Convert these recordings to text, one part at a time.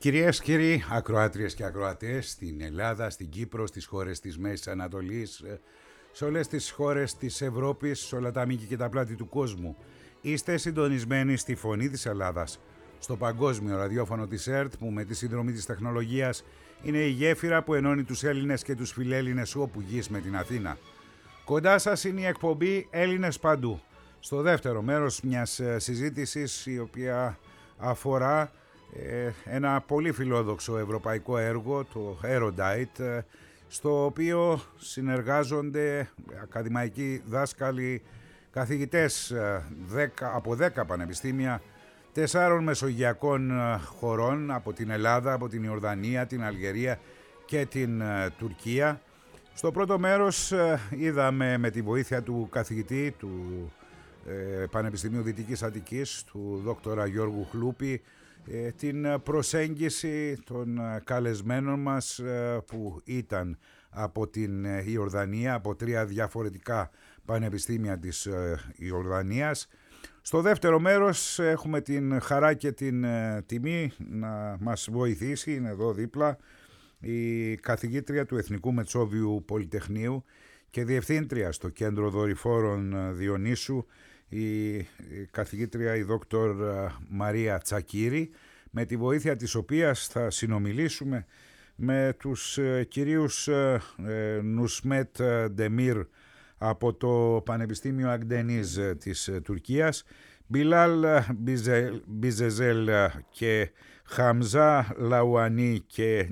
Κυρίες, κύριοι, ακροάτριες και ακροατές στην Ελλάδα, στην Κύπρο, στις χώρες της Μέσης Ανατολής, σε όλες τις χώρες της Ευρώπης, σε όλα τα μήκη και τα πλάτη του κόσμου, είστε συντονισμένοι στη Φωνή της Ελλάδας, στο παγκόσμιο ραδιόφωνο της ΕΡΤ, που με τη συνδρομή της τεχνολογίας είναι η γέφυρα που ενώνει τους Έλληνες και τους φιλέλληνες όπου γης με την Αθήνα. Κοντά σας είναι η εκπομπή Έλληνες Παντού, στο δεύτερο μέρος μιας συζήτησης η οποία αφορά ένα πολύ φιλόδοξο ευρωπαϊκό έργο, το Erudite, στο οποίο συνεργάζονται ακαδημαϊκοί δάσκαλοι, καθηγητές από 10 πανεπιστήμια 4 μεσογειακών χωρών, από την Ελλάδα, από την Ιορδανία, την Αλγερία και την Τουρκία. Στο πρώτο μέρος είδαμε με τη βοήθεια του καθηγητή του Πανεπιστημίου Δυτικής Αττικής, του δόκτωρα Γιώργου Χλούπη, την προσέγγιση των καλεσμένων μας που ήταν από την Ιορδανία, από 3 διαφορετικά πανεπιστήμια της Ιορδανίας. Στο δεύτερο μέρος έχουμε την χαρά και την τιμή να μας βοηθήσει, είναι εδώ δίπλα, η καθηγήτρια του Εθνικού Μετσόβιου Πολυτεχνείου και διευθύντρια στο Κέντρο Δορυφόρων Διονύσου, η καθηγήτρια η δόκτωρ Μαρία Τσακίρη, με τη βοήθεια της οποίας θα συνομιλήσουμε με τους κυρίους Νουσμέτ Ντεμίρ από το Πανεπιστήμιο Αγντενίζ της Τουρκίας, Μπιλάλ Μπιζεζέλ και Χαμζά Λαουανί και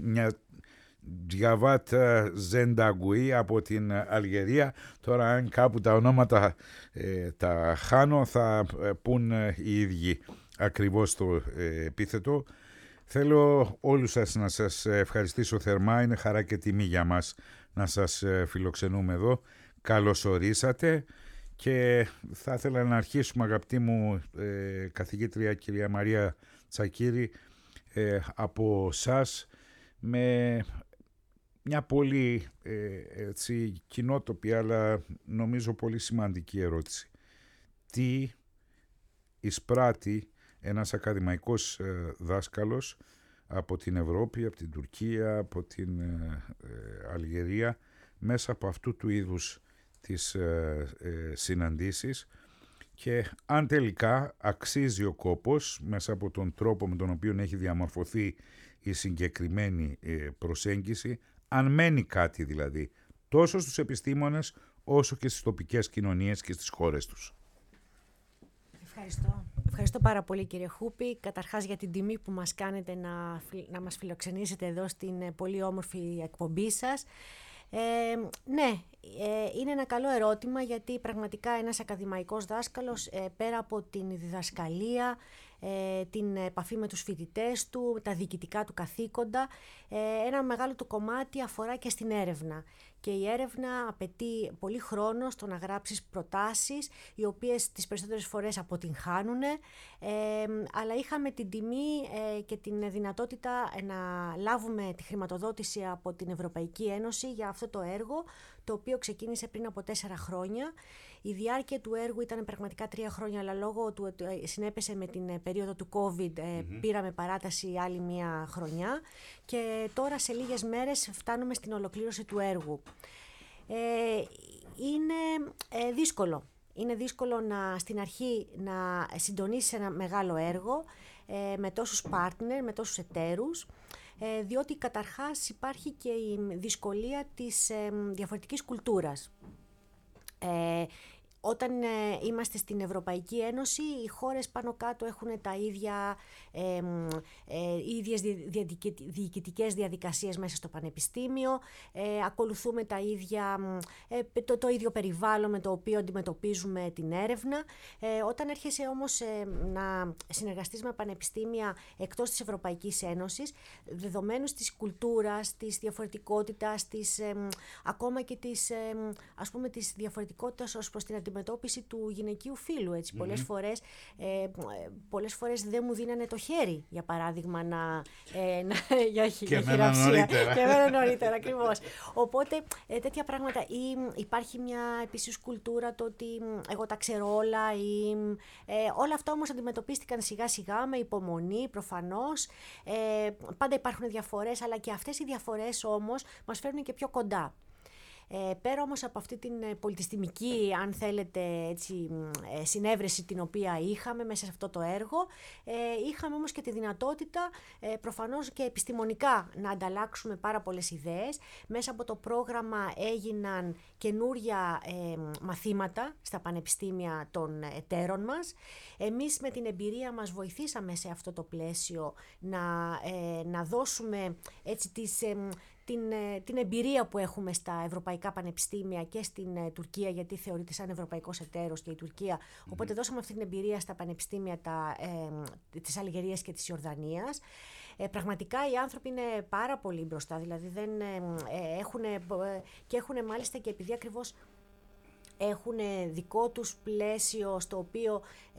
Τζιαβάτ Ζενταγκουή από την Αλγερία. Τώρα αν κάπου τα ονόματα τα χάνω θα πούν οι ίδιοι ακριβώς το επίθετο. Θέλω όλους σας να σας ευχαριστήσω θερμά, είναι χαρά και τιμή για μας να σας φιλοξενούμε εδώ. Καλώς ορίσατε και θα ήθελα να αρχίσουμε, αγαπητή μου καθηγήτρια κυρία Μαρία Τσακίρη, από σας με μια πολύ κοινότοπη αλλά νομίζω πολύ σημαντική ερώτηση. Τι εισπράττει ένας ακαδημαϊκός δάσκαλος από την Ευρώπη, από την Τουρκία, από την Αλγερία, μέσα από αυτού του είδους τις συναντήσεις, και αν τελικά αξίζει ο κόπος μέσα από τον τρόπο με τον οποίο έχει διαμορφωθεί η συγκεκριμένη προσέγγιση, αν μένει κάτι δηλαδή τόσο στους επιστήμονες όσο και στις τοπικές κοινωνίες και στις χώρες τους. Ευχαριστώ πάρα πολύ, κύριε Χούπη, καταρχάς για την τιμή που μας κάνετε να μας φιλοξενήσετε εδώ στην πολύ όμορφη εκπομπή σας. Ναι, είναι ένα καλό ερώτημα, γιατί πραγματικά ένας ακαδημαϊκός δάσκαλος, πέρα από την διδασκαλία, την επαφή με τους φοιτητές του, τα διοικητικά του καθήκοντα, ένα μεγάλο του κομμάτι αφορά και στην έρευνα. Και η έρευνα απαιτεί πολύ χρόνο στο να γράψεις προτάσεις, οι οποίες τις περισσότερες φορές αποτυγχάνουν, αλλά είχαμε την τιμή και την δυνατότητα να λάβουμε τη χρηματοδότηση από την Ευρωπαϊκή Ένωση για αυτό το έργο, το οποίο ξεκίνησε πριν από 4 χρόνια. Η διάρκεια του έργου ήταν πραγματικά 3 χρόνια, αλλά λόγω του ότι συνέπεσε με την περίοδο του COVID, πήραμε παράταση άλλη 1 χρονιά και τώρα σε λίγες μέρες φτάνουμε στην ολοκλήρωση του έργου. Είναι δύσκολο. Είναι δύσκολο στην αρχή να συντονίσεις ένα μεγάλο έργο με τόσους partner, με τόσους εταίρους, διότι καταρχάς υπάρχει και η δυσκολία της διαφορετικής κουλτούρας. Όταν είμαστε στην Ευρωπαϊκή Ένωση, οι χώρες πάνω κάτω έχουν τα ίδια, ίδιες διοικητικές διαδικασίες μέσα στο πανεπιστήμιο, ακολουθούμε τα ίδια, το ίδιο περιβάλλον με το οποίο αντιμετωπίζουμε την έρευνα. Όταν έρχεσαι όμως να συνεργαστείς με πανεπιστήμια εκτός της Ευρωπαϊκής Ένωσης, δεδομένους της κουλτούρας, της διαφορετικότητας, ακόμα και της διαφορετικότητας ως προς την αντιμετώπιση του γυναικείου φύλου. Έτσι. Πολλές φορές δεν μου δίνανε το χέρι, για παράδειγμα, να για χειραψία. Και εμένα νωρίτερα, ακριβώς. Οπότε τέτοια πράγματα. Ή υπάρχει μια επίσης κουλτούρα το ότι εγώ τα ξέρω όλα. Όλα αυτά όμως αντιμετωπίστηκαν σιγά σιγά με υπομονή προφανώς. Πάντα υπάρχουν διαφορές, αλλά και αυτές οι διαφορές όμως μας φέρνουν και πιο κοντά. Πέρα όμως από αυτή την πολιτιστημική, αν θέλετε, έτσι, συνέβρεση την οποία είχαμε μέσα σε αυτό το έργο, είχαμε όμως και τη δυνατότητα προφανώς και επιστημονικά να ανταλλάξουμε πάρα πολλές ιδέες. Μέσα από το πρόγραμμα έγιναν καινούρια μαθήματα στα πανεπιστήμια των εταίρων μας. Εμείς με την εμπειρία μας βοηθήσαμε σε αυτό το πλαίσιο να δώσουμε έτσι την εμπειρία που έχουμε στα ευρωπαϊκά πανεπιστήμια και στην Τουρκία, γιατί θεωρείται σαν ευρωπαϊκός εταίρος και η Τουρκία. Οπότε δώσαμε αυτή την εμπειρία στα πανεπιστήμια της Αλγερίας και της Ιορδανίας. Πραγματικά οι άνθρωποι είναι πάρα πολύ μπροστά, δηλαδή έχουν μάλιστα και επειδή ακριβώς έχουν δικό τους πλαίσιο στο οποίο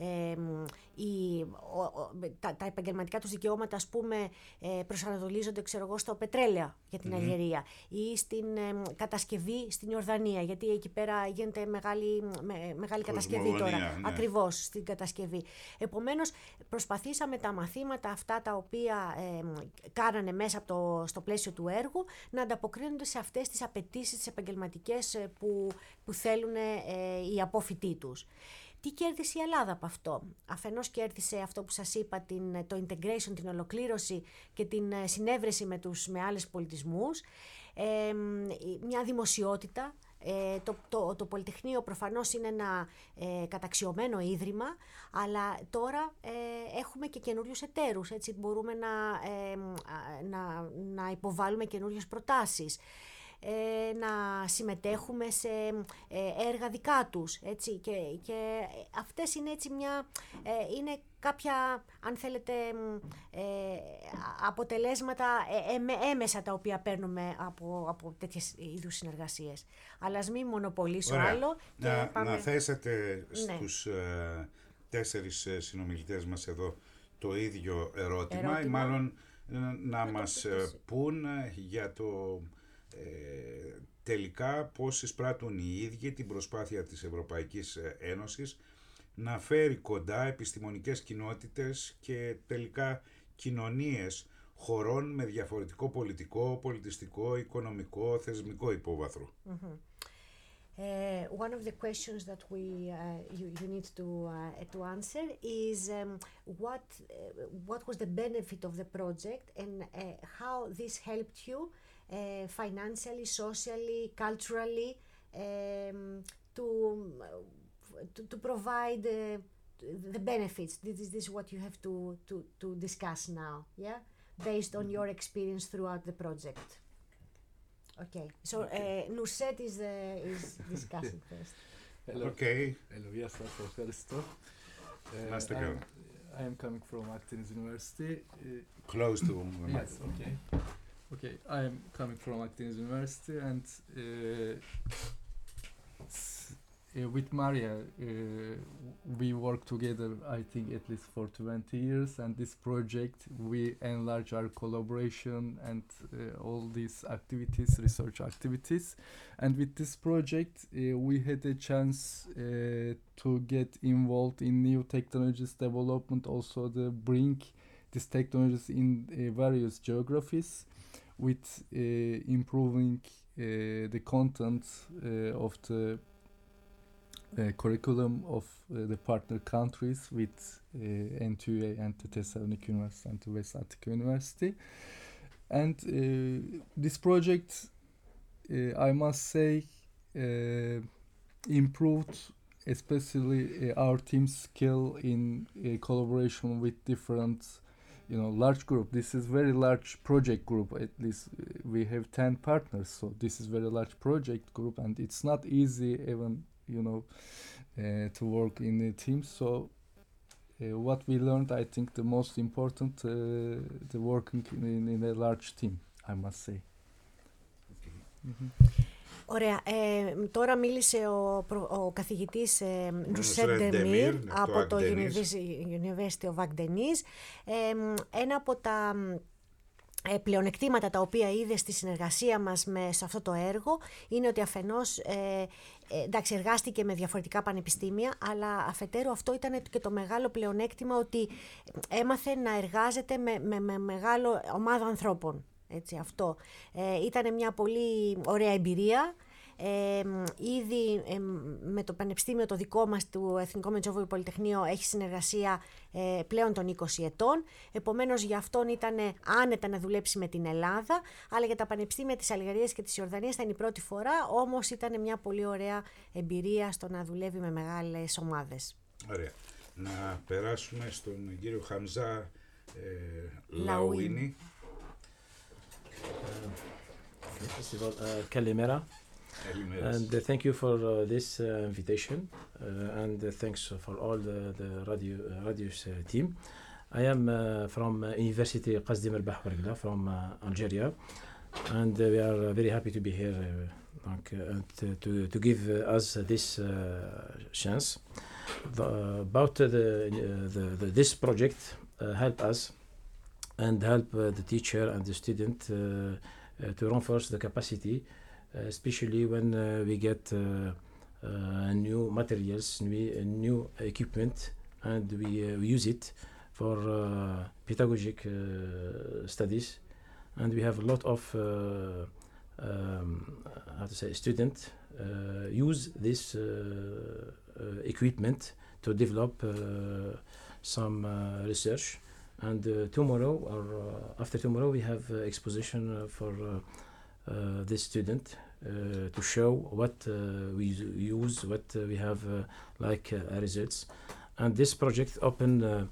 τα επαγγελματικά τους δικαιώματα, ας πούμε, προσανατολίζονται, ξέρω εγώ, στο πετρέλαιο για την Αλγερία ή στην κατασκευή στην Ιορδανία, γιατί εκεί πέρα γίνεται μεγάλη κατασκευή τώρα. Ναι. Ακριβώς, στην κατασκευή. Επομένως, προσπαθήσαμε τα μαθήματα αυτά τα οποία κάνανε μέσα στο πλαίσιο του έργου να ανταποκρίνονται σε αυτές τις απαιτήσεις, τις επαγγελματικές που θέλουν οι απόφοιτοί τους. Τι κέρδισε η Ελλάδα από αυτό? Αφενός κέρδισε αυτό που σας είπα, το integration, την ολοκλήρωση και την συνέβρεση με άλλες πολιτισμούς, μια δημοσιότητα. Το Πολυτεχνείο προφανώς είναι ένα καταξιωμένο ίδρυμα, αλλά τώρα έχουμε και καινούριους εταίρους, έτσι μπορούμε να υποβάλουμε καινούριες προτάσεις, να συμμετέχουμε σε έργα δικά τους, έτσι, και αυτές είναι έτσι είναι κάποια, αν θέλετε, αποτελέσματα έμεσα τα οποία παίρνουμε από τέτοιες είδους συνεργασίες. Αλλά ας μην μονοπολίσω άλλο. Να θέσετε στους 4 συνομιλητές μας εδώ το ίδιο ερώτημα. Ή μάλλον να μας πούν για το τελικά πώς εισπράττουν οι ίδιοι την προσπάθεια της Ευρωπαϊκής Ένωσης να φέρει κοντά επιστημονικές κοινότητες και τελικά κοινωνίες χωρών με διαφορετικό πολιτικό, πολιτιστικό, οικονομικό, θεσμικό υπόβαθρο. One of the questions that you need to answer is what was the benefit of the project and how this helped you financially, socially, culturally, to provide the benefits. This is what you have to discuss now, yeah, based on your experience throughout the project. Okay, so Nusret is discussing first. Hello. Okay. Hello, yes, ευχαριστώ. I am coming from Akdeniz University. Close to Yes, okay. Okay, I am coming from Akdeniz University, and with Maria, we work together, I think, at least for 20 years, and this project, we enlarge our collaboration and all these activities, research activities. And with this project, we had a chance to get involved in new technologies development, also to bring these technologies in various geographies, with improving the content of the curriculum of the partner countries with NTUA and the Thessaloniki University and the West Attica University. And this project, I must say, improved especially our team's skill in collaboration with different, large group. This is very large project group. At least we have 10 partners, so this is very large project group, and it's not easy even, to work in a team. So what we learned, I think the most important, the working in a large team, I must say. Ωραία. Τώρα μίλησε ο καθηγητής Νουσρέτ Ντεμίρ από το University of Akdeniz. Ένα από τα πλεονεκτήματα τα οποία είδε στη συνεργασία μας σε αυτό το έργο είναι ότι αφενός εντάξει, εργάστηκε με διαφορετικά πανεπιστήμια, αλλά αφετέρου αυτό ήταν και το μεγάλο πλεονέκτημα ότι έμαθε να εργάζεται με μεγάλο ομάδα ανθρώπων. Έτσι, αυτό. Ήταν μια πολύ ωραία εμπειρία. Ήδη με το πανεπιστήμιο το δικό μας του Εθνικό Μετσόβιο Πολυτεχνείο έχει συνεργασία πλέον των 20 ετών, επομένως για αυτόν ήταν άνετα να δουλέψει με την Ελλάδα, αλλά για τα πανεπιστήμια της Αλγερίας και της Ιορδανίας ήταν η πρώτη φορά, όμως ήταν μια πολύ ωραία εμπειρία στο να δουλεύει με μεγάλες ομάδες. Ωραία. Να περάσουμε στον κύριο Χαμζά Λαουίνι. Kalimera. And thank you for this invitation and thanks for all the radio's team. I am from University Qasdim al-Bah Bargla from Algeria, and we are very happy to be here to give us this chance. About this project help us and help the teacher and the student to reinforce the capacity, especially when we get new materials, new equipment, and we use it for pedagogic studies. And we have a lot of students use this equipment to develop some research. And tomorrow or after tomorrow we have exposition for this student to show what we use, what we have results. And this project open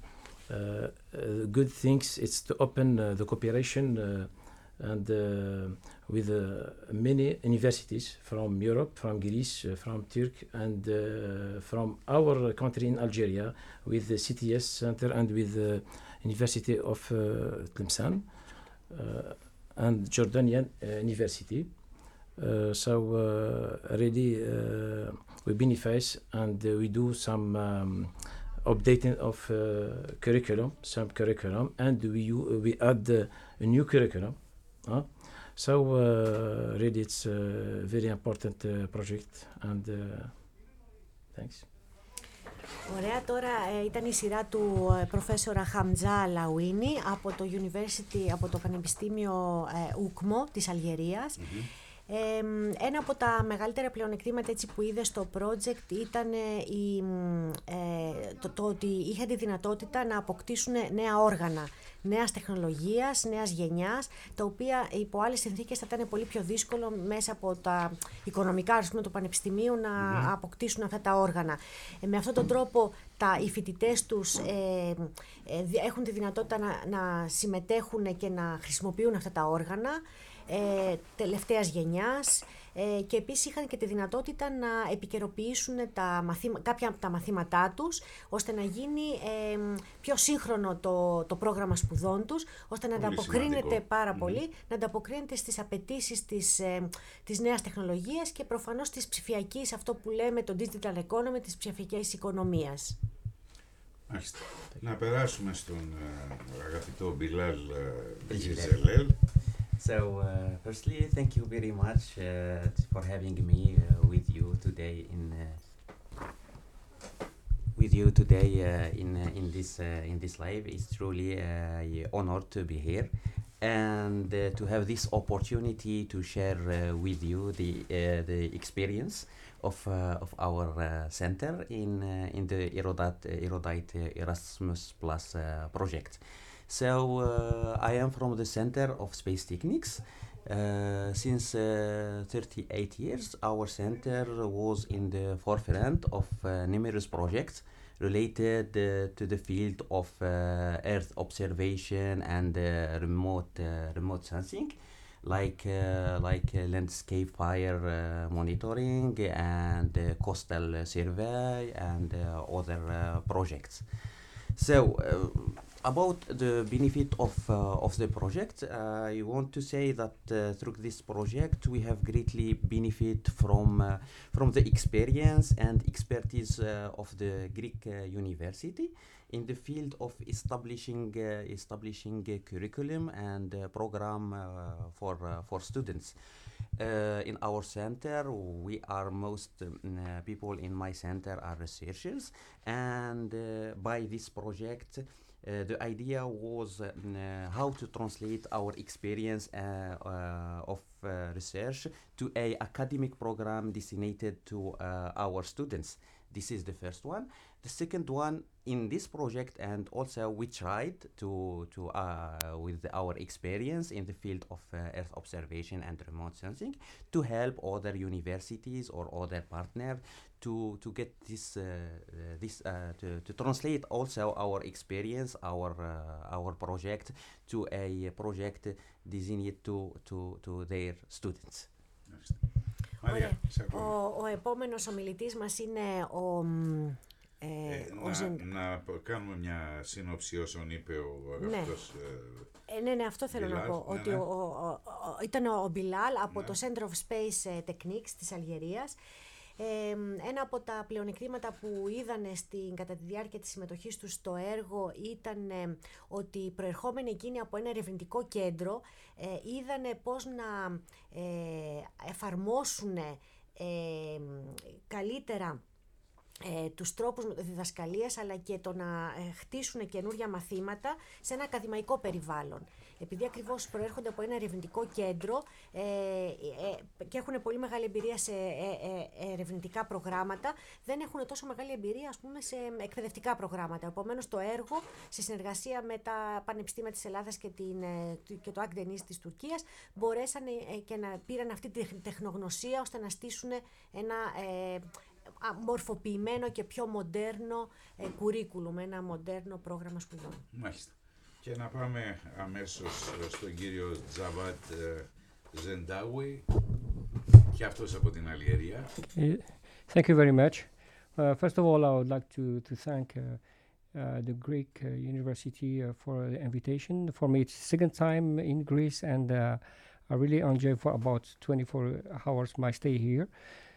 good things. It's to open the cooperation and with many universities from Europe, from Greece, from Turkey, and from our country in Algeria, with the CTS Center and with the University of Tlemcen and Jordanian University. Really we benefit and we do some updating of some curriculum, and we add a new curriculum. Really it's a very important project, and thanks. Ωραία, τώρα ήταν η σειρά του προφέσορα Χαμζά Λαουίνι από το από το Πανεπιστήμιο Ουκμό της Αλγερίας. Ένα από τα μεγαλύτερα πλεονεκτήματα έτσι, που είδε στο project ήταν το ότι είχαν τη δυνατότητα να αποκτήσουν νέα όργανα, νέας τεχνολογίας, νέας γενιάς, τα οποία υπό άλλες συνθήκες θα ήταν πολύ πιο δύσκολο μέσα από τα οικονομικά του πανεπιστημίου να αποκτήσουν αυτά τα όργανα. Με αυτόν τον τρόπο οι φοιτητές τους έχουν τη δυνατότητα να συμμετέχουν και να χρησιμοποιούν αυτά τα όργανα τελευταίας γενιάς, και επίσης είχαν και τη δυνατότητα να επικαιροποιήσουν κάποια από τα μαθήματά τους, ώστε να γίνει πιο σύγχρονο το πρόγραμμα σπουδών τους, ώστε να ανταποκρίνεται πάρα πολύ, να ανταποκρίνεται στις απαιτήσεις της νέας τεχνολογίας και προφανώς της ψηφιακής, αυτό που λέμε το digital economy, της ψηφιακής οικονομίας. Μάλιστα. Να περάσουμε στον αγαπητό Μπιλάλ Ζελέλ. So, firstly, thank you very much for having me with you today in this live. It's truly an honor to be here and to have this opportunity to share with you the experience of our center in the Erudite Erasmus Plus project. So I am from the Center of Space Techniques. Since 38 years, our center was in the forefront of numerous projects related to the field of Earth observation and remote sensing, like landscape fire monitoring and coastal survey and other projects. So about the benefit of the project, I want to say that through this project we have greatly benefit from the experience and expertise of the Greek University in the field of establishing curriculum and program for students. In our center, we are most people in my center are researchers, and by this project, the idea was how to translate our experience of research to a academic program designated to our students. This is the first one. The second one, in this project, and also we tried to with our experience in the field of Earth observation and remote sensing, to help other universities or other partners to get this to translate also our experience, our project to a project designated to their students. Ο επόμενος ομιλητής μας είναι να κάνουμε μια σύνοψη όσων είπε ο αγαπητός ναι, αυτό θέλω να πω. Ότι ήταν ο Μπιλάλ από το Center of Space Techniques της Αλγερίας. Ένα από τα πλεονεκτήματα που είδανε κατά τη διάρκεια της συμμετοχής τους στο έργο ήταν ότι προερχόμενοι εκείνοι από ένα ερευνητικό κέντρο είδανε πώς να εφαρμόσουν καλύτερα τους τρόπους διδασκαλίας, αλλά και το να χτίσουν καινούρια μαθήματα σε ένα ακαδημαϊκό περιβάλλον. Επειδή ακριβώς προέρχονται από ένα ερευνητικό κέντρο και έχουν πολύ μεγάλη εμπειρία σε ερευνητικά προγράμματα, δεν έχουν τόσο μεγάλη εμπειρία, ας πούμε, σε εκπαιδευτικά προγράμματα. Επομένως, το έργο, σε συνεργασία με τα πανεπιστήμια της Ελλάδας και το Akdeniz της Τουρκίας, μπορέσαν και πήραν αυτή τη τεχνογνωσία ώστε να στήσουν ένα μορφοποιημένο και πιο μοντέρνο κουρίκουλουμ, ένα μοντέρνο πρόγραμμα σπουδών. Μάλιστα. Και να πάμε αμέσως στον κύριο Τζαβάτ Ζεντάουι, και αυτός από την Αλγερία. Thank you very much. First of all, I would like to thank the Greek University for the invitation. For me, it's the second time in Greece, and I really enjoy for about 24 hours my stay here.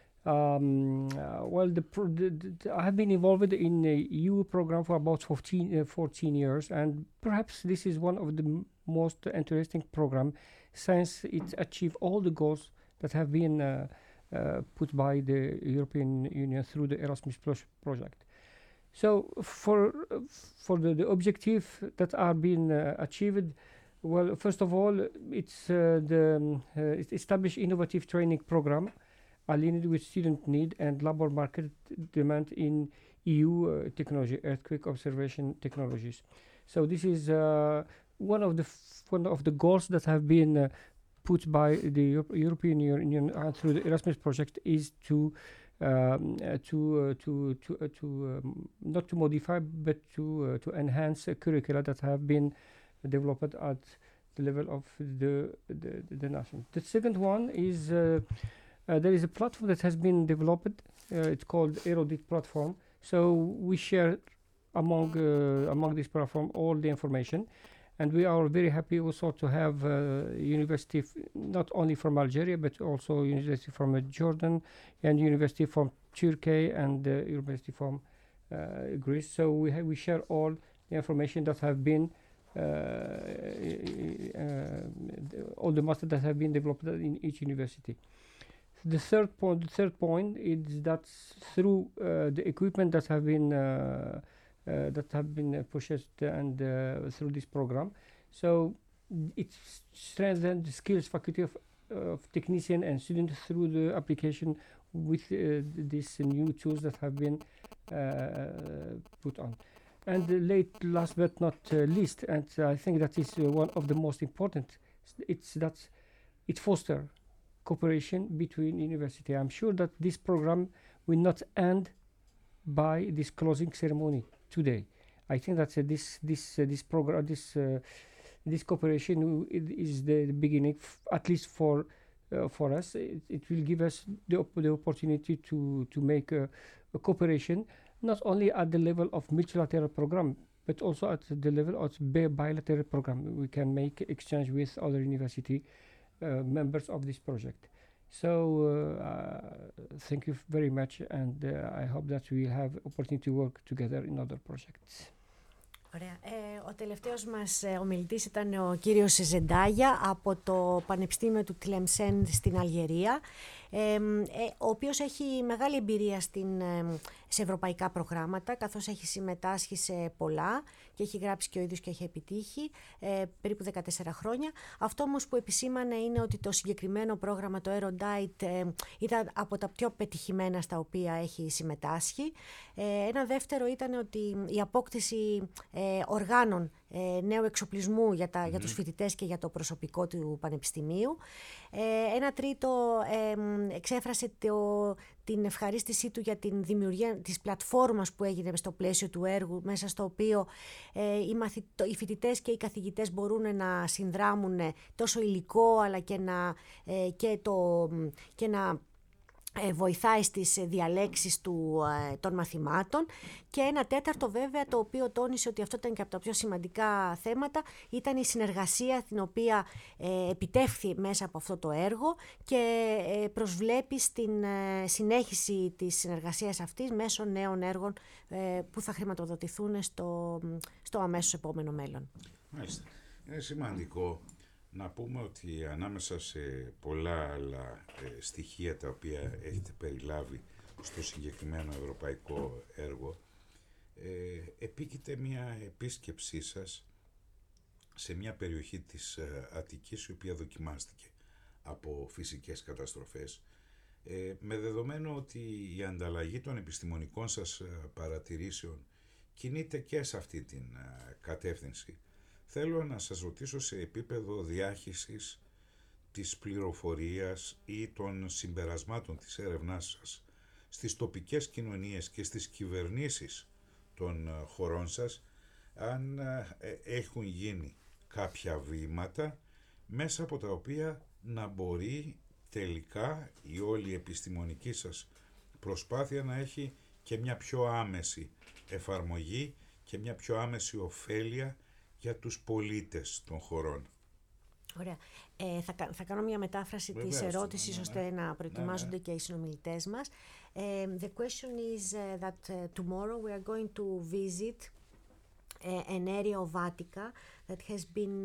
Well, I have been involved in the EU program for about 14 years, and perhaps this is one of the most interesting program since it achieved all the goals that have been put by the European Union through the Erasmus Plus project. So for the objective that are being achieved, well, first of all, it's establish innovative training program aligned with student need and labor market demand in EU technology, earthquake observation technologies. So this is one of the goals that have been put by the European Union through the Erasmus project is to not to modify but to enhance curricula that have been developed at the level of the nation. The second one is there is a platform that has been developed. It's called Erudit platform. So we share among this platform all the information, and we are very happy also to have university not only from Algeria but also university from Jordan and university from Turkey and university from Greece. So we share all the information that have been all the masters that have been developed in each university. The third point is that through the equipment that have been purchased and through this program, so it strengthens the skills faculty of technician and student through the application with these new tools that have been put on. And last but not least, and I think that is one of the most important, it's that it fosters cooperation between university. I'm sure that this program will not end by this closing ceremony today. I think that this program, this cooperation is the beginning, at least for us. It will give us the opportunity to make a cooperation not only at the level of multilateral program, but also at the level of bilateral program. We can make exchange with other university members of this project. So thank you very much, and I hope that we will have opportunity to work together in other projects. Ωραία. Ο τελευταίος μας ομιλητής ήταν ο κύριος Ζεντάγια από το Πανεπιστήμιο του Τλεμσέν στην Αλγερία, ο οποίος έχει μεγάλη εμπειρία σε ευρωπαϊκά προγράμματα, καθώς έχει συμμετάσχει σε πολλά και έχει γράψει και ο ίδιος και έχει επιτύχει περίπου 14 χρόνια. Αυτό όμως που επισήμανε είναι ότι το συγκεκριμένο πρόγραμμα, το Erudite, ήταν από τα πιο πετυχημένα στα οποία έχει συμμετάσχει. Ένα δεύτερο ήταν ότι η απόκτηση οργάνων νέου εξοπλισμού για τους φοιτητές και για το προσωπικό του πανεπιστημίου. Ένα τρίτο, εξέφρασε την ευχαρίστησή του για την δημιουργία της πλατφόρμας που έγινε στο πλαίσιο του έργου, μέσα στο οποίο οι φοιτητές και οι καθηγητές μπορούν να συνδράμουν τόσο υλικό αλλά και να βοηθάει στις διαλέξεις των μαθημάτων. Και ένα τέταρτο βέβαια, το οποίο τόνισε ότι αυτό ήταν και από τα πιο σημαντικά θέματα, ήταν η συνεργασία την οποία επιτεύχθη μέσα από αυτό το έργο και προσβλέπει στην συνέχιση της συνεργασίας αυτής μέσω νέων έργων που θα χρηματοδοτηθούν στο αμέσως επόμενο μέλλον. Μάλιστα. Είναι σημαντικό να πούμε ότι ανάμεσα σε πολλά άλλα στοιχεία τα οποία έχετε περιλάβει στο συγκεκριμένο ευρωπαϊκό έργο, επίκειται μια επίσκεψή σας σε μια περιοχή της Αττικής η οποία δοκιμάστηκε από φυσικές καταστροφές, με δεδομένο ότι η ανταλλαγή των επιστημονικών σας παρατηρήσεων κινείται και σε αυτή την κατεύθυνση. Θέλω να σας ρωτήσω σε επίπεδο διάχυσης της πληροφορίας ή των συμπερασμάτων της έρευνάς σας στις τοπικές κοινωνίες και στις κυβερνήσεις των χωρών σας, αν έχουν γίνει κάποια βήματα μέσα από τα οποία να μπορεί τελικά η όλη επιστημονική σας προσπάθεια να έχει και μια πιο άμεση εφαρμογή και μια πιο άμεση ωφέλεια για τους πολίτες των χωρών. Ωραία. Θα κάνω μια μετάφραση της ερώτησης ώστε να προετοιμάζονται και οι συνομιλητές μας. The question is that tomorrow we are going to visit an area of Attica that has been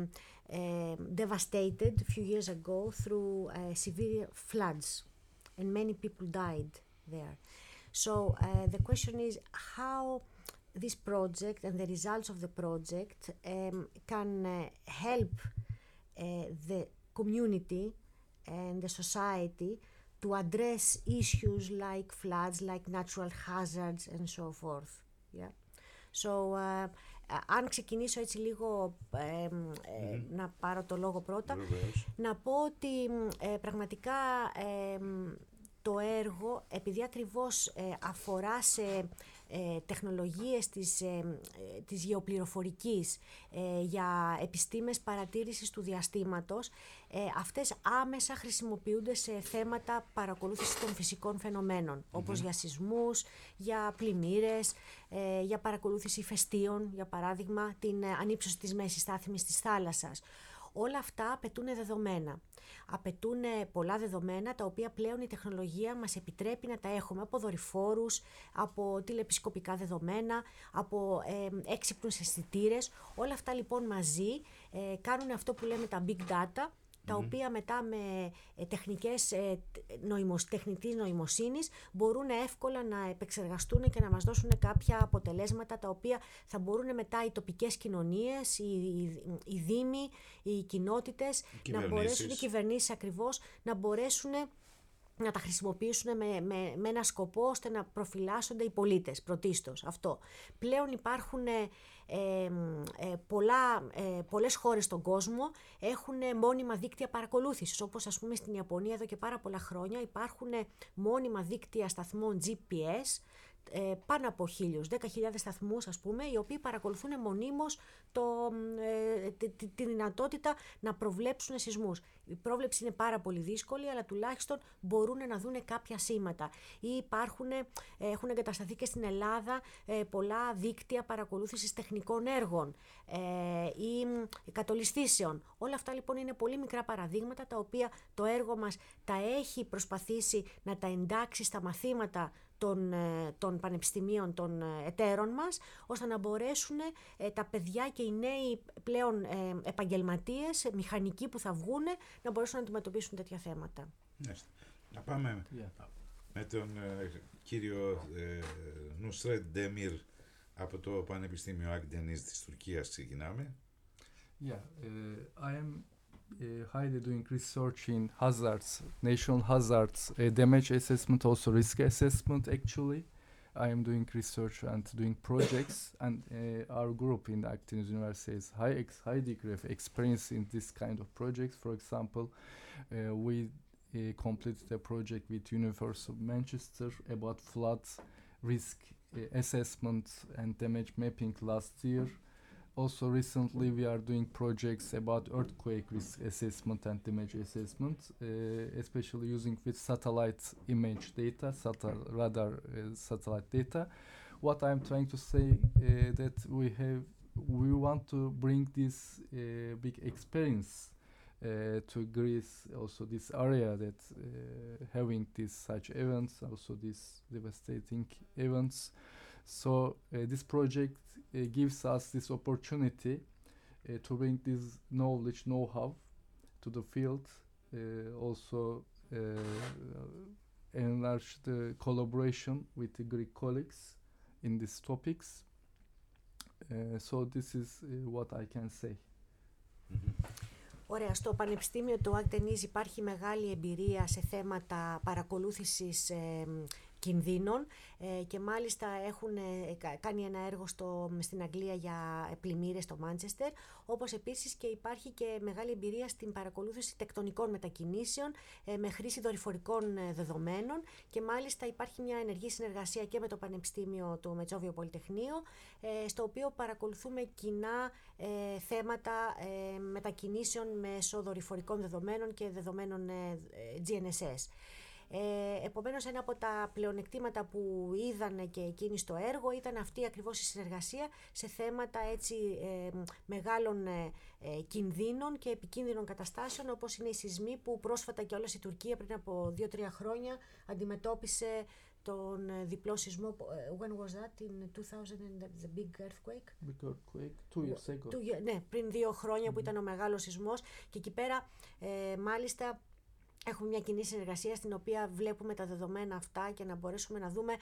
devastated a few years ago through severe floods, and many people died there. So the question is how this project and the results of the project can help the community and the society to address issues like floods, like natural hazards and so forth. Yeah. So, αν ξεκινήσω έτσι λίγο, να πάρω το λόγο πρώτα, να πω ότι πραγματικά το έργο, επειδή ακριβώς αφορά σε τεχνολογίες της γεωπληροφορικής για επιστήμες παρατήρησης του διαστήματος, αυτές άμεσα χρησιμοποιούνται σε θέματα παρακολούθησης των φυσικών φαινομένων, όπως για σεισμούς, για πλημμύρες, για παρακολούθηση ηφαιστείων, για παράδειγμα την ανύψωση της μέσης στάθμης της θάλασσας. Όλα αυτά απαιτούν δεδομένα. Απαιτούν πολλά δεδομένα, τα οποία πλέον η τεχνολογία μας επιτρέπει να τα έχουμε από δορυφόρους, από τηλεπισκοπικά δεδομένα, από έξυπνους αισθητήρες. Όλα αυτά λοιπόν μαζί κάνουν αυτό που λέμε τα big data, τα οποία μετά με τεχνικές τεχνητής νοημοσύνης μπορούν εύκολα να επεξεργαστούν και να μας δώσουν κάποια αποτελέσματα, τα οποία θα μπορούν μετά οι τοπικές κοινωνίες, οι δήμοι, οι κοινότητες, να μπορέσουν, οι κυβερνήσεις ακριβώς, να μπορέσουν να τα χρησιμοποιήσουν με ένα σκοπό ώστε να προφυλάσσονται οι πολίτες πρωτίστως. Αυτό. Πλέον υπάρχουν πολλές χώρες στον κόσμο, έχουν μόνιμα δίκτυα παρακολούθησης, όπως ας πούμε στην Ιαπωνία εδώ και πάρα πολλά χρόνια υπάρχουν μόνιμα δίκτυα σταθμών GPS, πάνω από 10.000 σταθμούς, ας πούμε, οι οποίοι παρακολουθούν μονίμως τη δυνατότητα να προβλέψουν σεισμούς. Η πρόβλεψη είναι πάρα πολύ δύσκολη, αλλά τουλάχιστον μπορούν να δουν κάποια σήματα. Ή έχουν εγκατασταθεί και στην Ελλάδα πολλά δίκτυα παρακολούθησης τεχνικών έργων ή κατολιστήσεων. Όλα αυτά λοιπόν είναι πολύ μικρά παραδείγματα, τα οποία το έργο μας τα έχει προσπαθήσει να τα εντάξει στα μαθήματα των πανεπιστημίων των εταίρων μας, ώστε να μπορέσουν τα παιδιά και οι νέοι πλέον επαγγελματίες, μηχανικοί που θα βγουν, να μπορέσουν να αντιμετωπίσουν τέτοια θέματα. Να πάμε με τον κύριο Νουσρέτ Ντέμιρ από το Πανεπιστήμιο Akdeniz της Τουρκίας. Ξεκινάμε. I am highly doing research in hazards, national hazards, damage assessment, also risk assessment actually. I am doing research and doing projects, and our group in Akdeniz University has high degree of experience in this kind of projects. For example, we completed a project with University of Manchester about flood risk assessment and damage mapping last year. Also recently we are doing projects about earthquake risk assessment and damage assessment, especially using with satellite image data, satellite data. What I'm trying to say that we want to bring this big experience to Greece, also this area that having such events, also these devastating events. So this project gives us this opportunity to bring this knowledge, know-how to the field, also enlarge the collaboration with the Greek colleagues in these topics. So this is what I can say. Ωραία, στο Πανεπιστήμιο του Akdeniz υπάρχει μεγάλη εμπειρία σε θέματα παρακολούθησης κινδύνων και μάλιστα έχουν κάνει ένα έργο στην Αγγλία για πλημμύρες στο Μάντσεστερ, όπως επίσης και υπάρχει και μεγάλη εμπειρία στην παρακολούθηση τεκτονικών μετακινήσεων με χρήση δορυφορικών δεδομένων, και μάλιστα υπάρχει μια ενεργή συνεργασία και με το Πανεπιστήμιο του Μετσόβιο Πολυτεχνείο, στο οποίο παρακολουθούμε κοινά θέματα μετακινήσεων μέσω δορυφορικών δεδομένων και δεδομένων GNSS. Επομένως, ένα από τα πλεονεκτήματα που είδανε και εκείνοι στο έργο ήταν αυτή ακριβώς η συνεργασία σε θέματα έτσι μεγάλων κινδύνων και επικίνδυνων καταστάσεων, όπως είναι οι σεισμοί που πρόσφατα και όλη η Τουρκία πριν από 2-3 χρόνια αντιμετώπισε τον διπλό σεισμό. When was that? In 2000, the big earthquake? Big earthquake, 2 years ago. Ναι, πριν 2 χρόνια που ήταν ο μεγάλος σεισμός, και εκεί πέρα μάλιστα έχουμε μια κοινή συνεργασία στην οποία βλέπουμε τα δεδομένα αυτά και να μπορέσουμε να δούμε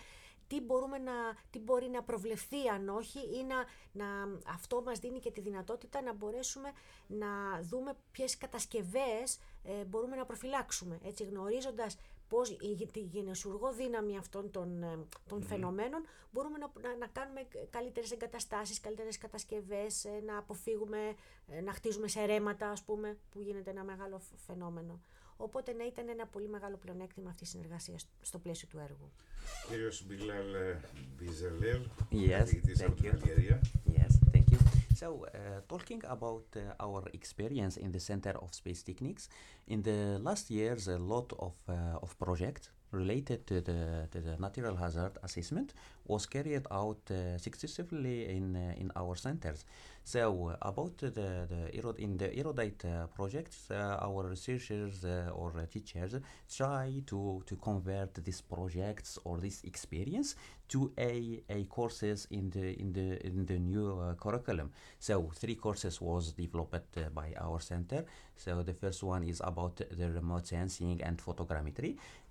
τι μπορεί να προβλεφθεί αν όχι, ή αυτό μας δίνει και τη δυνατότητα να μπορέσουμε να δούμε ποιες κατασκευές μπορούμε να προφυλάξουμε, έτσι, γνωρίζοντας πώς τη γενεσιουργό δύναμη αυτών των φαινομένων μπορούμε να κάνουμε καλύτερες εγκαταστάσεις, καλύτερες κατασκευές, να αποφύγουμε να χτίζουμε σε ρέματα, ας πούμε, που γίνεται ένα μεγάλο φαινόμενο. Οπότε ναι, ήταν ένα πολύ μεγάλο πλεονέκτημα αυτή η συνεργασία στο πλαίσιο του έργου. Κύριος Μπιλάλ Μπιζελέρ, καθηγητής από την Αλγερία. Yes, thank you. So, talking about our experience in the Center of Space Techniques, in the last years, a lot of projects related to the natural hazard assessment was carried out successfully in our centers. So about in the erudite projects, our researchers or teachers try to convert these projects or this experience to a courses in the new curriculum. So 3 courses was developed by our center. So the first one is about the remote sensing and photogrammetry.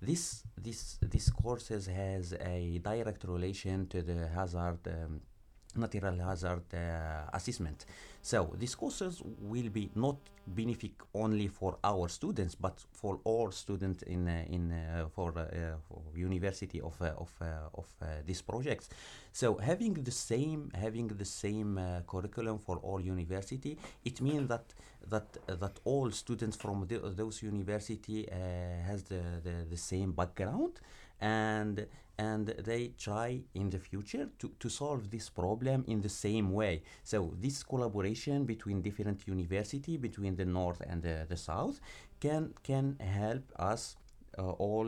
This courses has a direct relation to the hazard natural hazard assessment. So these courses will be not benefit only for our students, but for all students for university of these projects. So having the same curriculum for all university, it means that that all students from those university has the same background, and they try in the future to solve this problem in the same way. So this collaboration between different university, between the north and the south, can help us all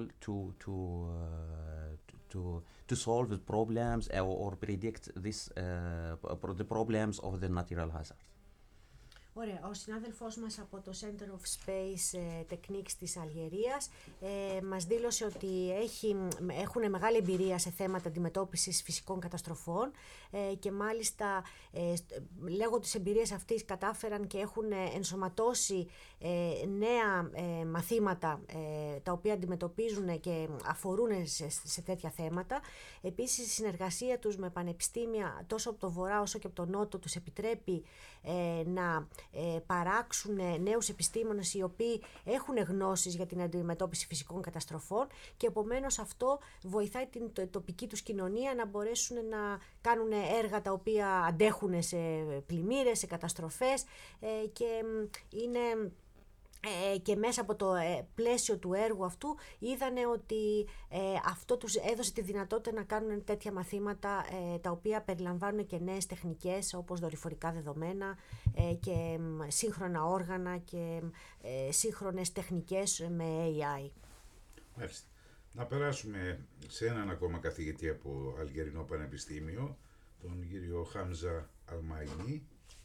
to solve the problems or predict the problems of the natural hazard. Ωραία. Ο συνάδελφός μας από το Center of Space Techniques της Αλγερίας μας δήλωσε ότι έχουν μεγάλη εμπειρία σε θέματα αντιμετώπισης φυσικών καταστροφών και μάλιστα λόγω της εμπειρίας αυτής κατάφεραν και έχουν ενσωματώσει νέα μαθήματα τα οποία αντιμετωπίζουν και αφορούν σε τέτοια θέματα. Επίσης η συνεργασία τους με πανεπιστήμια τόσο από το βορρά όσο και από το νότο τους επιτρέπει να παράξουν νέους επιστήμονες οι οποίοι έχουν γνώσεις για την αντιμετώπιση φυσικών καταστροφών και επομένως αυτό βοηθάει την τοπική τους κοινωνία να μπορέσουν να κάνουν έργα τα οποία αντέχουν σε πλημμύρες, σε καταστροφές και είναι... και μέσα από το πλαίσιο του έργου αυτού είδανε ότι αυτό τους έδωσε τη δυνατότητα να κάνουν τέτοια μαθήματα τα οποία περιλαμβάνουν και νέες τεχνικές όπως δορυφορικά δεδομένα και σύγχρονα όργανα και σύγχρονες τεχνικές με AI. Μάλιστα. Να περάσουμε σε έναν ακόμα καθηγητή από Αλγερινό Πανεπιστήμιο, τον κύριο Χάμζα Αλμαϊνί.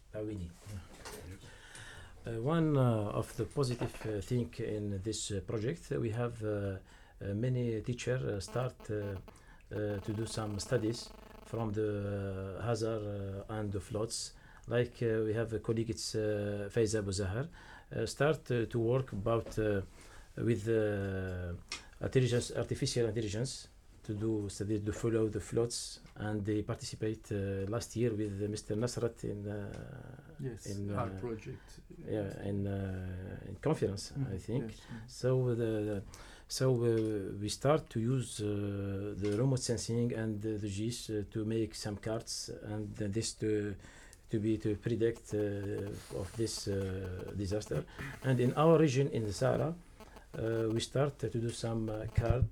One of the positive thing in this project, we have many teachers start to do some studies from the hazard and the floods. Like we have a colleague, it's Faiza Bouzahar, start to work about with artificial intelligence to do studies to follow the floods, and they participate last year with Mr. Nasrat in our project. In conference, I think. Yes. So we start to use the remote sensing and the GIS to make some cards and this to predict of this disaster. And in our region in the Sahara, we start to do some card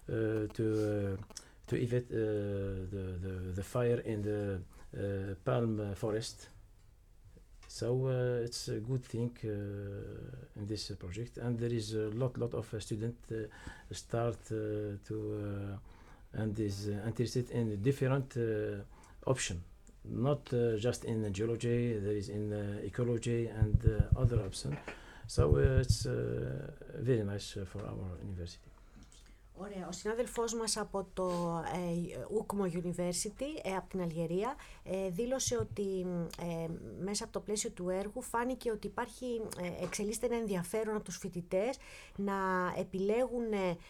to evade the fire in the palm forest. So it's a good thing in this project, and there is a lot of students start to and is interested in different option, not just in geology. There is in ecology and other options. So it's very nice for our university. Ωραία. Ο συνάδελφός μας από το UCMO University, από την Αλγερία, δήλωσε ότι μέσα από το πλαίσιο του έργου φάνηκε ότι εξελίσσεται ένα ενδιαφέρον από τους φοιτητές να επιλέγουν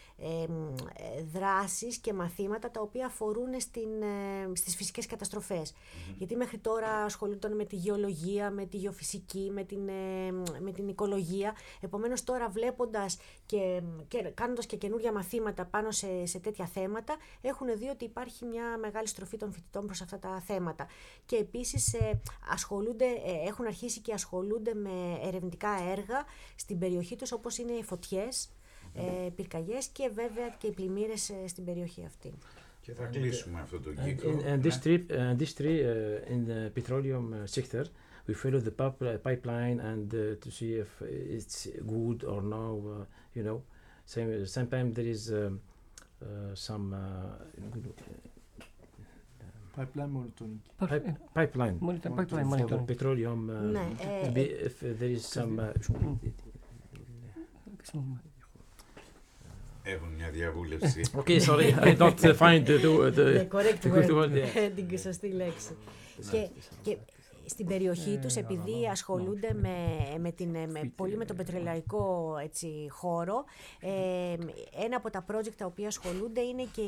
δράσεις και μαθήματα τα οποία αφορούν στις φυσικές καταστροφές. Γιατί μέχρι τώρα ασχολούνταν με τη γεωλογία, με τη γεωφυσική, με την οικολογία. Επομένως τώρα βλέποντας και κάνοντας και καινούργια μαθήματα πάνω σε τέτοια θέματα, έχουν δει ότι υπάρχει μια μεγάλη στροφή των φοιτητών προς αυτά τα θέματα. Και επίσης έχουν αρχίσει και ασχολούνται με ερευνητικά έργα στην περιοχή τους, όπως είναι οι φωτιές, πυρκαγιές και βέβαια και οι πλημμύρες στην περιοχή αυτή. Και θα κλείσουμε αυτό το κύκλο. And this tree in the petroleum sector, we follow the pipeline and to see if it's good or no, you know. Sometimes there is some pipeline monitoring. Pipeline monitoring. Petroleum. If there is some. Έχουν μια διαβούλευση. Okay, sorry, I don't find the correct word. Την σωστή λέξη. Και στην περιοχή τους, επειδή ασχολούνται πολύ με τον πετρελαϊκό χώρο, ένα από τα project τα οποία ασχολούνται είναι και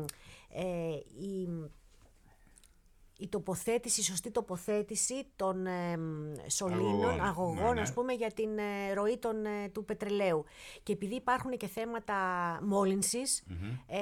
η σωστή τοποθέτηση των σωλήνων, αγωγών, ας πούμε, για την ροή του πετρελαίου. Και επειδή υπάρχουν και θέματα μόλυνσης,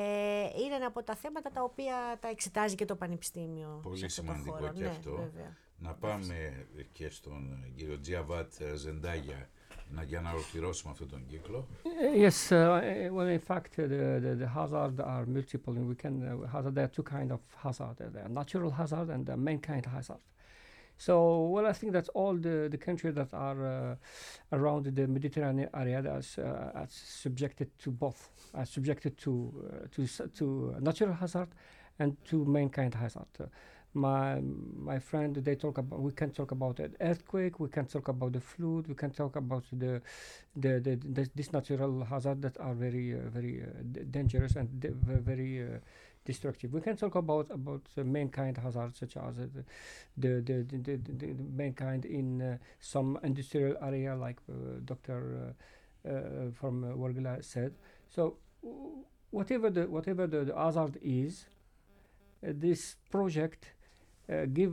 είναι ένα από τα θέματα τα οποία τα εξετάζει και το Πανεπιστήμιο. Πολύ σημαντικό και αυτό. Βέβαια. Να πάμε και στον κύριο Τζιαβάτ Ζεντάγια για να ολοκληρώσουμε αυτόν τον κύκλο. Yes, well, in fact, the hazards are multiple, and we can there are two kinds of hazard: the natural hazard and the mankind hazard. So, well, I think that all the countries that are around the Mediterranean area are subjected to both, are subjected to natural hazard and to mankind hazard. My friend, we can talk about an earthquake, we can talk about the flood, we can talk about this natural hazard that are very dangerous and very destructive. We can talk about mankind hazards, such as the mankind in some industrial area, like Dr. from Wargla said. So whatever the hazard is, this project give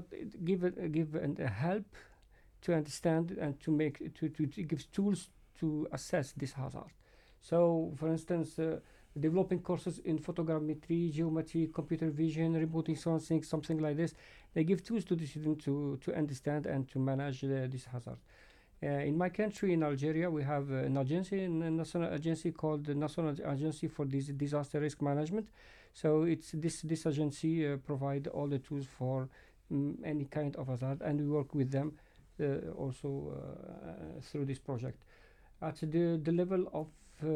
help to understand and to give tools to assess this hazard. So, for instance, developing courses in photogrammetry, geometry, computer vision, remote sensing, something like this, they give tools to the student to understand and to manage this hazard. In my country, in Algeria, we have an agency, a national agency called the National Agency for Disaster Risk Management. So it's this agency provide all the tools for any kind of hazard, and we work with them also through this project. At the level of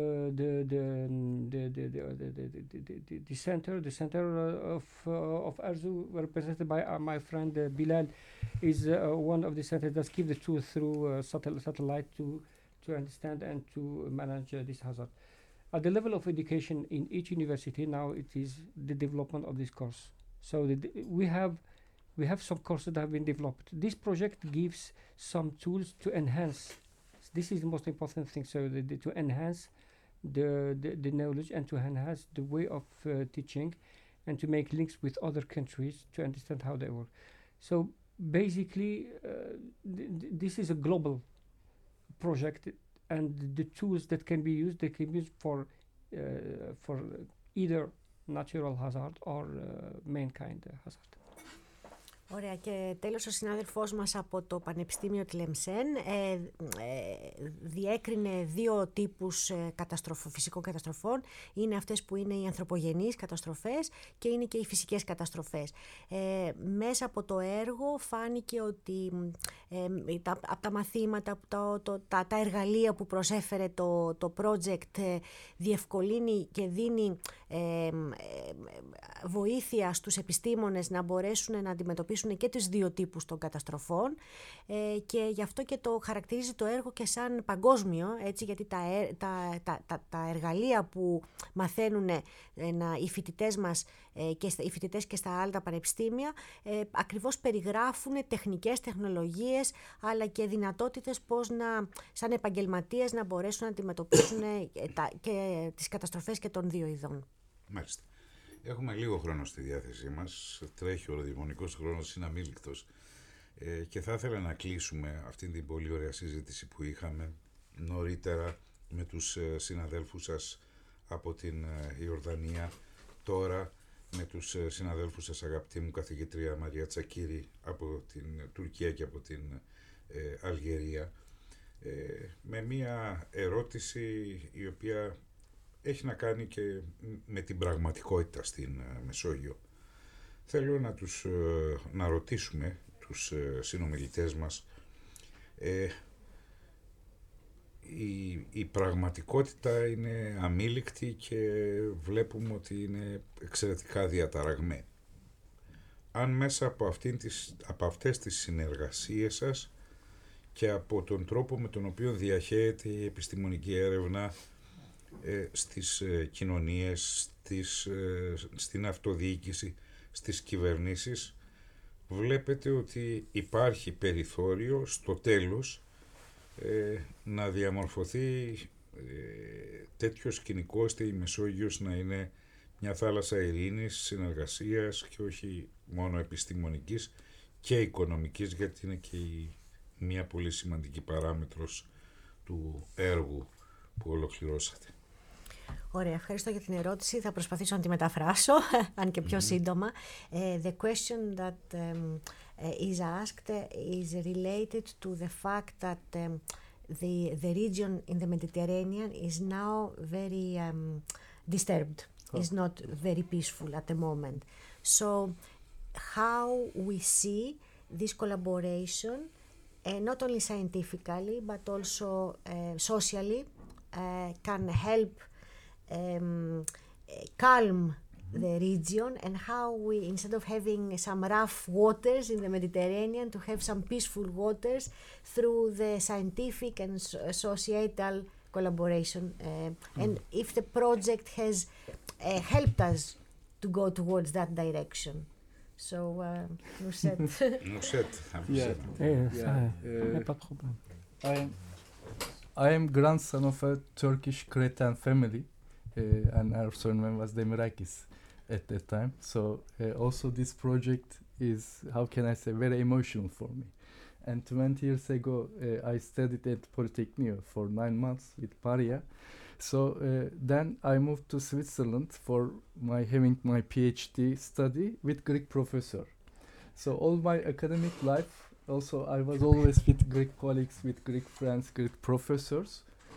the center of Arzu, represented by my friend Bilal, is one of the centers that give the tools through satellite to understand and to manage this hazard. At the level of education in each university now, it is the development of this course. So we have some courses that have been developed. This project gives some tools to enhance. This is the most important thing. So to enhance the knowledge and to enhance the way of teaching, and to make links with other countries to understand how they work. So basically, this is a global project, and the tools that can be used, they can be used for either natural hazard or mankind hazard. Ωραία, και τέλος ο συνάδελφός μας από το Πανεπιστήμιο Τλεμσέν διέκρινε δύο τύπους φυσικών καταστροφών. Είναι αυτές που είναι οι ανθρωπογενείς καταστροφές και είναι και οι φυσικές καταστροφές. Μέσα από το έργο φάνηκε ότι από τα μαθήματα, τα εργαλεία που προσέφερε το project διευκολύνει και δίνει βοήθεια στους επιστήμονες να μπορέσουν να αντιμετωπίσουν και τους δύο τύπους των καταστροφών, και γι' αυτό και το χαρακτηρίζει το έργο και σαν παγκόσμιο, έτσι, γιατί τα εργαλεία που μαθαίνουν οι φοιτητές μας και οι φοιτητές και στα άλλα τα πανεπιστήμια ακριβώς περιγράφουν τεχνικές, τεχνολογίες, αλλά και δυνατότητες πώς σαν επαγγελματίες να μπορέσουν να αντιμετωπίσουν και τις καταστροφές και των δύο ειδών. Μάλιστα. Έχουμε λίγο χρόνο στη διάθεσή μας, τρέχει ο ραδιοφωνικός χρόνος, είναι αμήλικτος, και θα ήθελα να κλείσουμε αυτήν την πολύ ωραία συζήτηση που είχαμε νωρίτερα με τους συναδέλφους σας από την Ιορδανία, τώρα με τους συναδέλφους σας, αγαπητή μου καθηγήτρια Μαρία Τσακίρη, από την Τουρκία και από την Αλγερία, με μία ερώτηση η οποία έχει να κάνει και με την πραγματικότητα στην Μεσόγειο. Θέλω να ρωτήσουμε τους συνομιλητές μας, η πραγματικότητα είναι αμήλικτη και βλέπουμε ότι είναι εξαιρετικά διαταραγμένη. Αν μέσα από αυτές τις συνεργασίες σας και από τον τρόπο με τον οποίο διαχέεται η επιστημονική έρευνα στις κοινωνίες, στην αυτοδιοίκηση, στις κυβερνήσεις, βλέπετε ότι υπάρχει περιθώριο στο τέλος να διαμορφωθεί τέτοιο σκηνικό ώστε η Μεσόγειος να είναι μια θάλασσα ειρήνης, συνεργασίας και όχι μόνο επιστημονικής και οικονομικής, γιατί είναι και μια πολύ σημαντική παράμετρος του έργου που ολοκληρώσατε. Ωραία, ευχαριστώ για την ερώτηση. Θα προσπαθήσω να τη μεταφράσω, αν και πιο σύντομα. The question that is asked is related to the fact that the region in the Mediterranean is now very disturbed. It's not very peaceful at the moment. So how we see this collaboration, not only scientifically but also socially, can help calm the region, and how we, instead of having some rough waters in the Mediterranean, to have some peaceful waters through the scientific and societal collaboration. And if the project has helped us to go towards that direction. So, Nusret. Nusret. I am grandson of a Turkish Cretan family, and our surname was Demirakis at that time. So also this project is, how can I say, very emotional for me. And 20 years ago, I studied at Polytechnic for 9 months with Maria. So then I moved to Switzerland for having my PhD study with Greek professor. So all my academic life, also I was always with Greek colleagues, with Greek friends, Greek professors.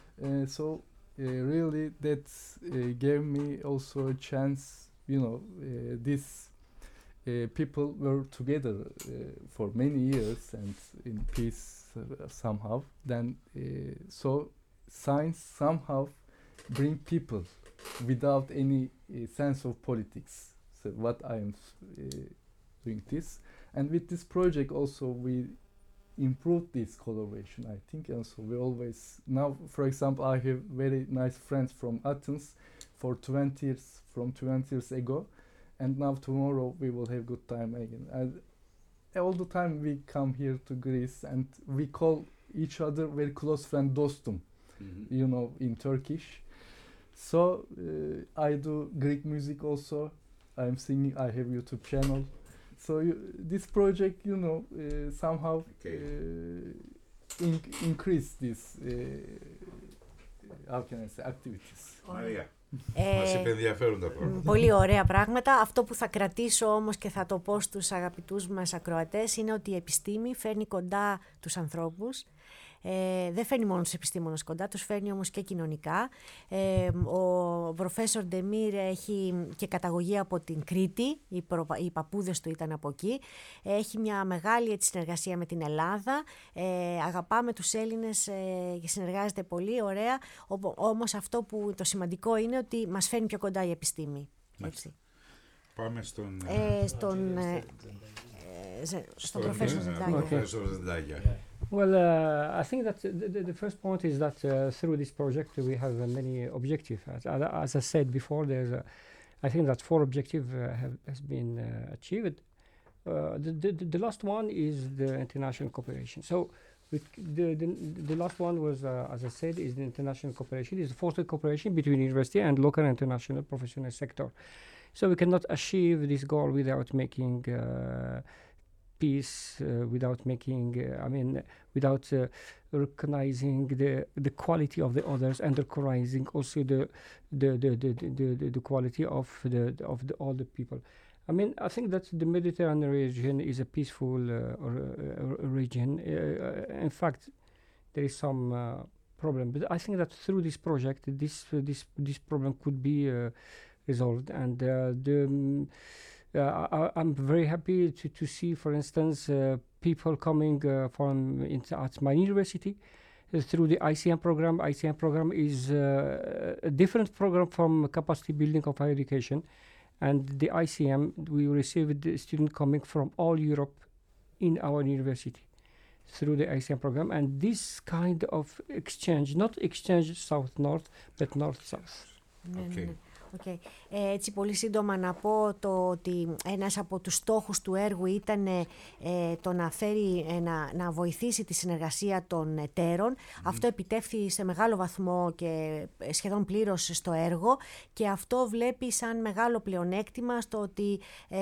Really that gave me also a chance, these people were together for many years and in peace somehow. Then so science somehow bring people without any sense of politics. So what I am doing this, and with this project also we improve this collaboration, I think. And so we always, now for example, I have very nice friends from Athens from 20 years ago, and now tomorrow we will have good time again. And all the time we come here to Greece and we call each other very close friend dostum, in Turkish. So I do Greek music also. I'm singing, I have YouTube channel. So this project, somehow increase this, how can I say, activities. Μαρία, μας είπε ενδιαφέροντα πράγματα. Πολύ ωραία πράγματα. Αυτό που θα κρατήσω όμως και θα το πω στους αγαπητούς μας ακροατές είναι ότι η επιστήμη φέρνει κοντά τους ανθρώπους. Δεν φέρνει μόνο τους επιστήμονες κοντά, τους φέρνει όμως και κοινωνικά. Ο προφέσορ Ντεμίρ έχει και καταγωγή από την Κρήτη, οι παππούδες του ήταν από εκεί. Έχει μια μεγάλη συνεργασία με την Ελλάδα. Αγαπάμε τους Έλληνες και συνεργάζεται πολύ ωραία. Όμως αυτό που το σημαντικό είναι ότι μας φέρνει πιο κοντά η επιστήμη. Έτσι. Πάμε στον προφέσορ Ζεντάγια. Well, I think that the first point is that through this project we have many objectives. As I said before, I think that 4 objectives has been achieved. The last one is the international cooperation. So the last one was, as I said, is the international cooperation. Is foster cooperation between university and local and international professional sector. So we cannot achieve this goal without making peace, without without recognizing the quality of the others and recognizing also the quality of all the people. I think that the Mediterranean region is a peaceful region. In fact, there is some problem, but I think that through this project, this problem could be resolved, and I'm very happy to see, for instance, people coming at my university through the ICM program. ICM program is a different program from capacity building of higher education, and the ICM, we received students coming from all Europe in our university through the ICM program, and this kind of exchange, not exchange south-north, but north-south. Okay. Okay. Έτσι πολύ σύντομα να πω ότι ένας από τους στόχους του έργου ήταν το να βοηθήσει τη συνεργασία των εταίρων. Αυτό επιτεύχθη σε μεγάλο βαθμό και σχεδόν πλήρως στο έργο, και αυτό βλέπει σαν μεγάλο πλεονέκτημα στο ότι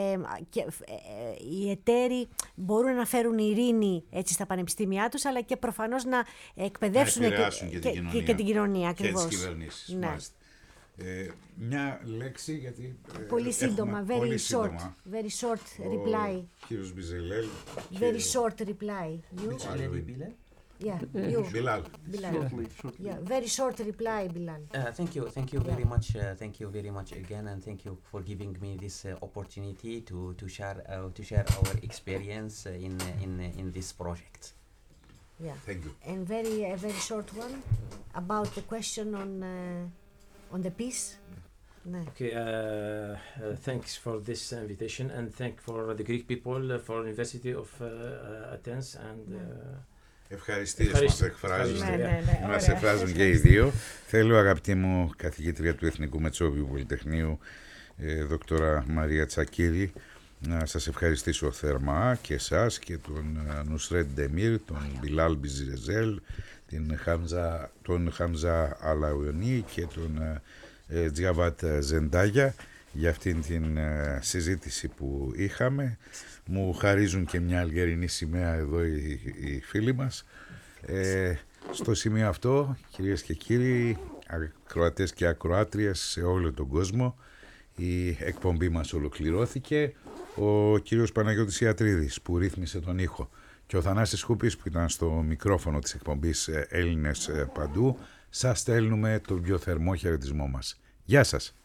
οι εταίροι μπορούν να φέρουν ειρήνη έτσι στα πανεπιστήμια τους, αλλά και προφανώς να εκπαιδεύσουν και την κοινωνία ακριβώς. και τις κυβερνήσεις. Ναι. Μια λέξη γιατί... Πολύ σύντομα, very short reply. Κύριος Μπιζελέλ. Very short reply. Yeah, you. Bilal. Shortly. Yeah, very short reply, Bilal. Thank you very much. Thank you very much again, and thank you for giving me this opportunity to share our experience in this project. Yeah. Thank you. And a very short one about the question on the peace. Okay, thanks for this invitation, and thank for the Greek people for University of Athens and. Ευχαριστίες μας εκφράζουν και οι δύο. Θέλω, αγαπητή μου καθηγήτρια του Εθνικού Μετσόβιου Πολυτεχνείου, δόκτωρα Μαρία Τσακίρη, να σας ευχαριστήσω θερμά και εσάς και τον Νουσρέτ Ντεμίρ, τον Μπιλάλ Μπιζεζέλ, τον Χάμζα Αλαουιονί και τον Τζιαβάτ Ζεντάγια για αυτήν την συζήτηση που είχαμε. Μου χαρίζουν και μια αλγερινή σημαία εδώ οι φίλοι μας. Στο σημείο αυτό, κυρίες και κύριοι, ακροατές και ακροάτριες σε όλο τον κόσμο, η εκπομπή μας ολοκληρώθηκε. Ο κύριος Παναγιώτης Ιατρίδης που ρύθμισε τον ήχο και ο Θανάσης Χούπης που ήταν στο μικρόφωνο της εκπομπής Έλληνες Παντού, σας στέλνουμε τον πιο θερμό χαιρετισμό μας. Γεια σας!